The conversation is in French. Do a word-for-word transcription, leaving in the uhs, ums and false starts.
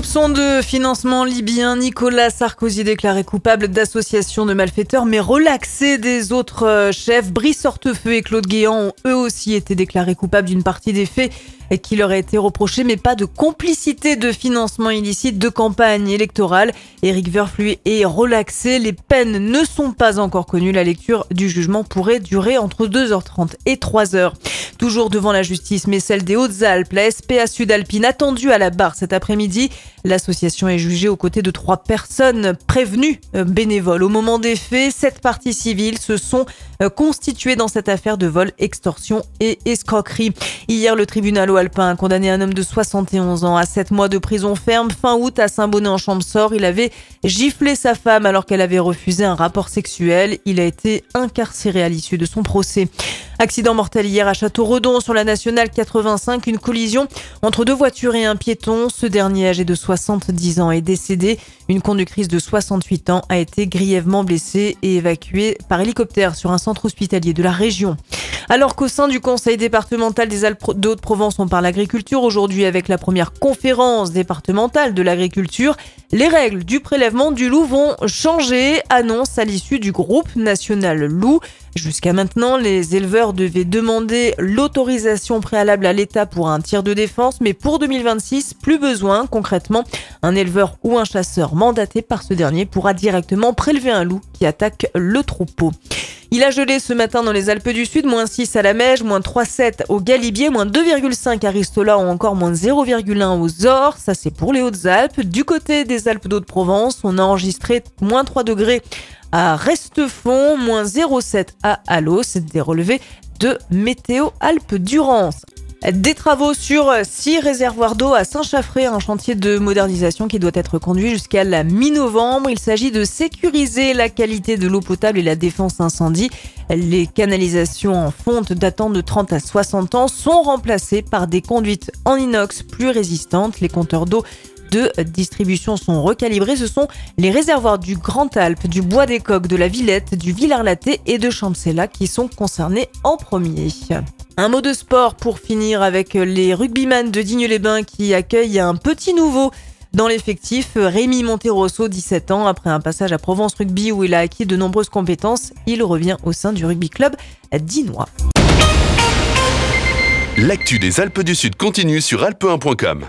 soupçon de financement libyen, Nicolas Sarkozy déclaré coupable d'association de malfaiteurs mais relaxé des autres chefs. Brice Hortefeux et Claude Guéant ont eux aussi été déclarés coupables d'une partie des faits qui leur a été reproché, mais pas de complicité de financement illicite de campagne électorale. Éric Woerth, lui, est relaxé. Les peines ne sont pas encore connues. La lecture du jugement pourrait durer entre deux heures trente et trois heures. Toujours devant la justice, mais celle des Hautes-Alpes, la S P A Sudalpine attendue à la barre cet après-midi. L'association est jugée aux côtés de trois personnes prévenues bénévoles. Au moment des faits, sept parties civiles se sont constituées dans cette affaire de vol, extorsion et escroquerie. Hier, le tribunal alpin a condamné un homme de soixante et onze ans à sept mois de prison ferme. Fin août, à Saint-Bonnet-en-Champsaur, il avait giflé sa femme alors qu'elle avait refusé un rapport sexuel. Il a été incarcéré à l'issue de son procès. Accident mortel hier à Château-Redon sur la nationale quatre-vingt-cinq. Une collision entre deux voitures et un piéton. Ce dernier, âgé de soixante-dix ans, est décédé. Une conductrice de soixante-huit ans a été grièvement blessée et évacuée par hélicoptère sur un centre hospitalier de la région. Alors qu'au sein du Conseil départemental des Alpes de Haute-Provence, on parle agriculture aujourd'hui avec la première conférence départementale de l'agriculture. Les règles du prélèvement du loup vont changer, annonce à l'issue du groupe national loup. Jusqu'à maintenant, les éleveurs devaient demander l'autorisation préalable à l'État pour un tir de défense, mais pour deux mille vingt-six, plus besoin. Concrètement, un éleveur ou un chasseur mandaté par ce dernier pourra directement prélever un loup qui attaque le troupeau. Il a gelé ce matin dans les Alpes du Sud, moins six à la Meige, moins trois virgule sept au Galibier, moins deux virgule cinq à Ristola ou encore moins zéro virgule un aux Ors. Ça, c'est pour les Hautes-Alpes. Du côté des Alpes d'Haute-Provence, on a enregistré moins trois degrés à Restefond, moins zéro virgule sept à Allos. C'est des relevés de Météo Alpes-Durance. Des travaux sur six réservoirs d'eau à Saint-Chaffré, un chantier de modernisation qui doit être conduit jusqu'à la mi-novembre. Il s'agit de sécuriser la qualité de l'eau potable et la défense incendie. Les canalisations en fonte datant de trente à soixante ans sont remplacées par des conduites en inox plus résistantes. Les compteurs d'eau de distribution sont recalibrés. Ce sont les réservoirs du Grand Alpe, du Bois des Coqs, de la Villette, du Villars-Laté et de Champcella qui sont concernés en premier. Un mot de sport pour finir avec les rugbyman de Digne-les-Bains qui accueillent un petit nouveau dans l'effectif. Rémi Monterosso, dix-sept ans, après un passage à Provence Rugby où il a acquis de nombreuses compétences, il revient au sein du rugby club dinois. L'actu des Alpes du Sud continue sur alpe un point com.